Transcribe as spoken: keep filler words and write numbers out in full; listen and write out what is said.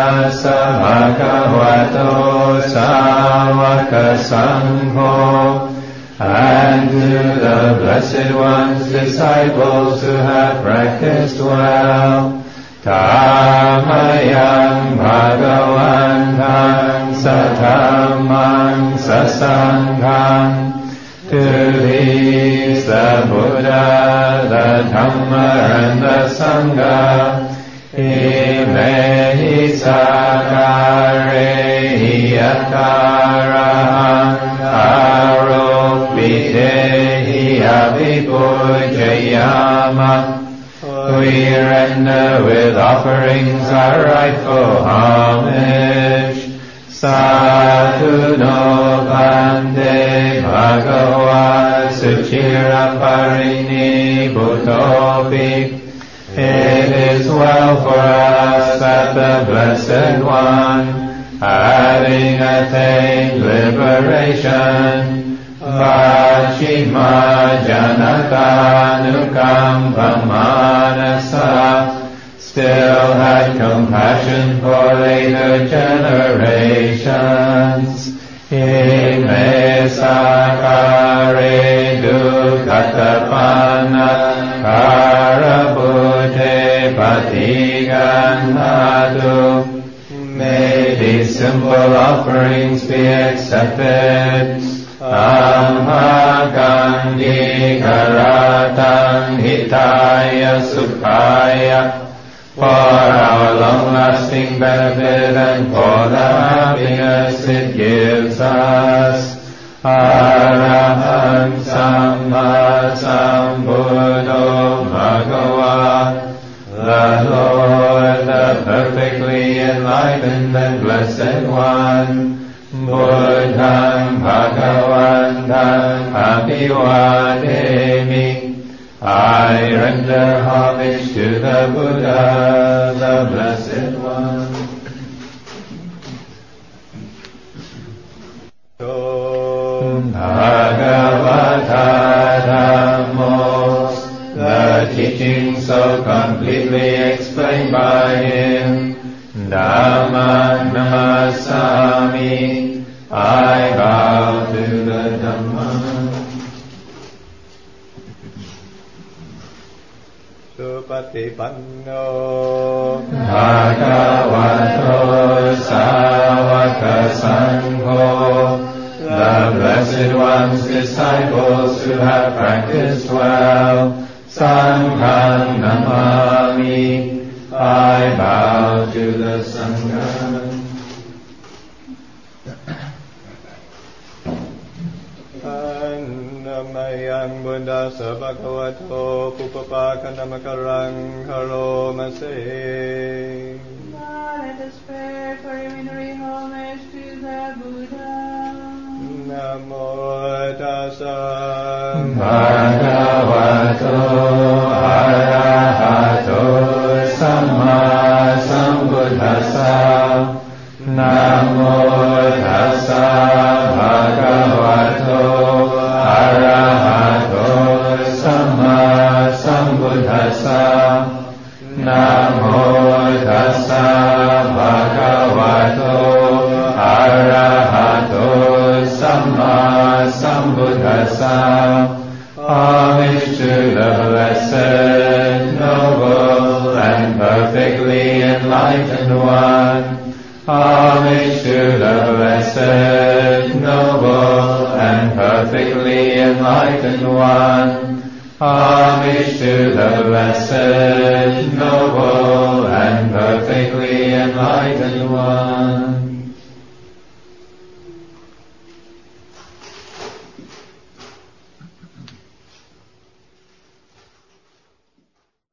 Tassa bhagavato sāvaka sangho. And to the Blessed One's disciples who have practiced well, Tamayam Bhagavantam Satamam Sasangham. To these the Buddha, the Dhamma, and the Sangha, Imehi Sakarehi Akaraham Aropidehi Abhipujayama. We render with offerings our rightful homage. Sadhu no Bande Bhagavad Suchira Parini Bhutopi. It is well for us that the Blessed One, having attained liberation, Vachima Janaka Nukambamanasa, still had compassion for later generations. Ime sakare dukatapana karabute patiganadu. May these simple offerings be accepted. Amagandhi karatan hitaya sukhaya, for our long-lasting benefit and for the happiness it gives us. Arahant Samma Sambuddho Bhagava, the Lord, the perfectly enlightened and blessed One, Buddham Bhagavantam Abhivademi. I render homage to the Buddha, the Blessed One. Bhagavata Dhammo, the teaching so completely explained by him. Dhamma Namasami, I bow to the Dhamma. Supatipanno Bhagavato Sāvaka Sangho, the Blessed One's disciples who have practiced well, Sangham Namami, I bow to the Sangha. Namayang Buddha Sabhagavato Pupapakanamakaraṃ Karomase. Let us pray preliminary homage to the Buddha. Namo Tassa Bhagavato Arahato Samma Sambuddhassa. Namo Tassa Bhagavato Arahato Samma Sambuddhassa. Namo Tassa Bhagavato Arahato Samma Sambuddhassa. Homage to the Blessed, Noble, and perfectly enlightened One. Homage to the Blessed, Noble, and perfectly enlightened One. Homage to the Blessed, Noble, and perfectly enlightened One.